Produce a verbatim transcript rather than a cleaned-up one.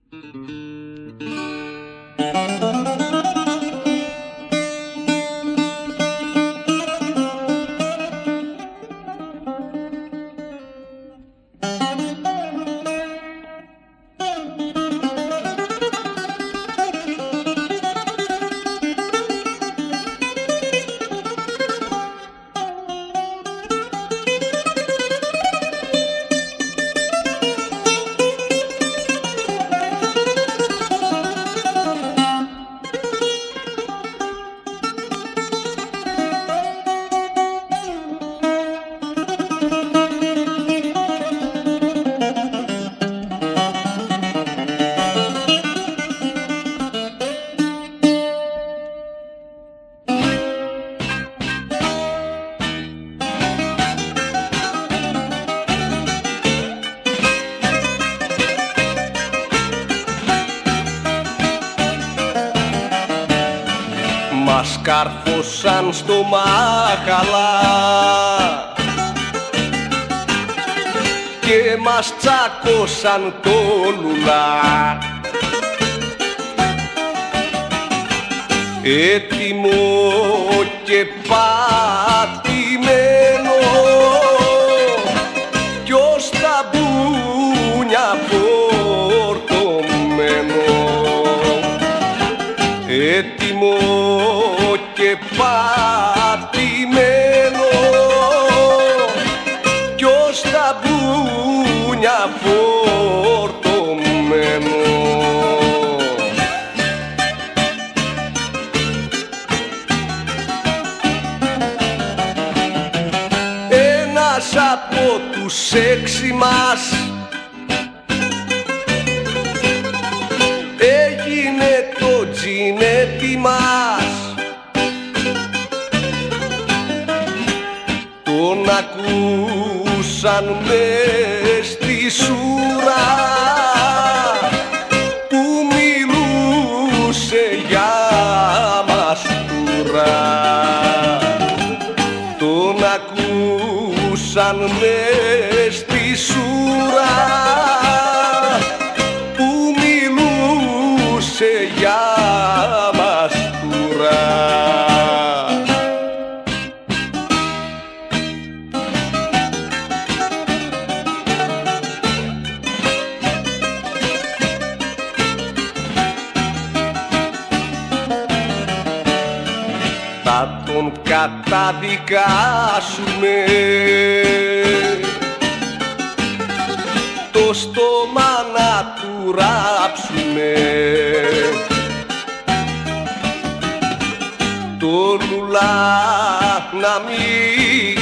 Μας κάρφωσαν στο μάχαλα και μας τσάκωσαν το λουλά. Έτοιμο και πατημένο κι ως τα μπούνια φορτωμένο. Έτοιμο και πατημένο κι ως τα μπούνια φορτωμένο. Ένας από τους έξι μας έγινε το τζινέτι μας. Τον ακούσαν μες στη σούρα που μιλούσε για μας τούρα. Τον ακούσαν μες στη σούρα που μιλούσε για μας τούρα. Θα τον καταδικάσουμε, το στόμα να του ράψουμε, το λουλά να μην